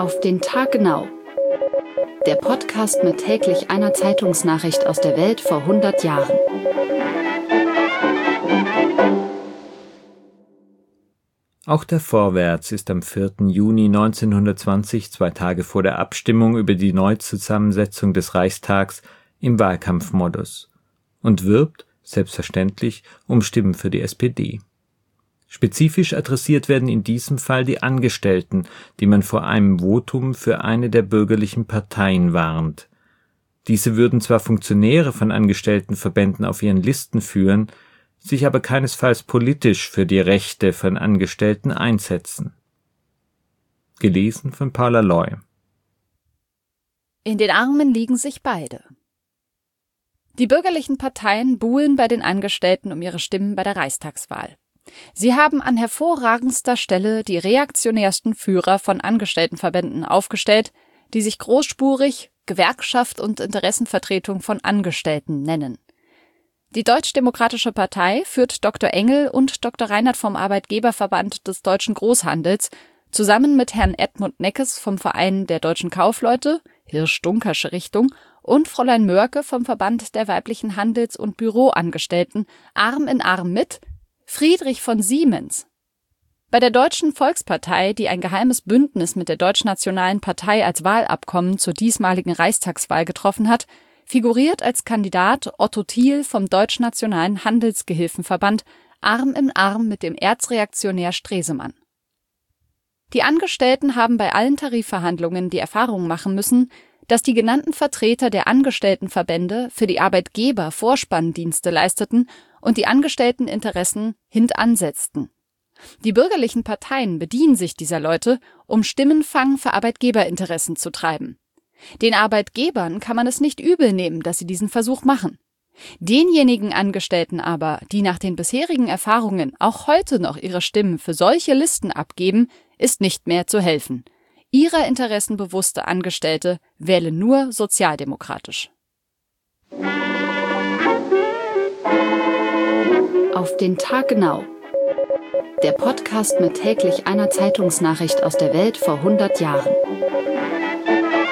Auf den Tag genau. Der Podcast mit täglich einer Zeitungsnachricht aus der Welt vor 100 Jahren. Auch der Vorwärts ist am 4. Juni 1920, 2 Tage vor der Abstimmung über die Neuzusammensetzung des Reichstags, im Wahlkampfmodus und wirbt, selbstverständlich, um Stimmen für die SPD. Spezifisch adressiert werden in diesem Fall die Angestellten, die man vor einem Votum für eine der bürgerlichen Parteien warnt. Diese würden zwar Funktionäre von Angestelltenverbänden auf ihren Listen führen, sich aber keinesfalls politisch für die Rechte von Angestellten einsetzen. Gelesen von Paula Loy. In den Armen liegen sich beide. Die bürgerlichen Parteien buhlen bei den Angestellten um ihre Stimmen bei der Reichstagswahl. Sie haben an hervorragendster Stelle die reaktionärsten Führer von Angestelltenverbänden aufgestellt, die sich großspurig Gewerkschaft und Interessenvertretung von Angestellten nennen. Die Deutsch-Demokratische Partei führt Dr. Engel und Dr. Reinhardt vom Arbeitgeberverband des Deutschen Großhandels zusammen mit Herrn Edmund Neckes vom Verein der Deutschen Kaufleute, Hirsch-Dunkersche Richtung, und Fräulein Mörke vom Verband der weiblichen Handels- und Büroangestellten Arm in Arm mit Friedrich von Siemens. Bei der Deutschen Volkspartei, die ein geheimes Bündnis mit der Deutschnationalen Partei als Wahlabkommen zur diesmaligen Reichstagswahl getroffen hat, figuriert als Kandidat Otto Thiel vom Deutschnationalen Handelsgehilfenverband Arm in Arm mit dem Erzreaktionär Stresemann. Die Angestellten haben bei allen Tarifverhandlungen die Erfahrung machen müssen, dass die genannten Vertreter der Angestelltenverbände für die Arbeitgeber Vorspanndienste leisteten und die Angestellteninteressen hintansetzten. Die bürgerlichen Parteien bedienen sich dieser Leute, um Stimmenfang für Arbeitgeberinteressen zu treiben. Den Arbeitgebern kann man es nicht übel nehmen, dass sie diesen Versuch machen. Denjenigen Angestellten aber, die nach den bisherigen Erfahrungen auch heute noch ihre Stimmen für solche Listen abgeben, ist nicht mehr zu helfen. Ihrer interessenbewusste Angestellte wählen nur sozialdemokratisch. Auf den Tag genau. Der Podcast mit täglich einer Zeitungsnachricht aus der Welt vor 100 Jahren.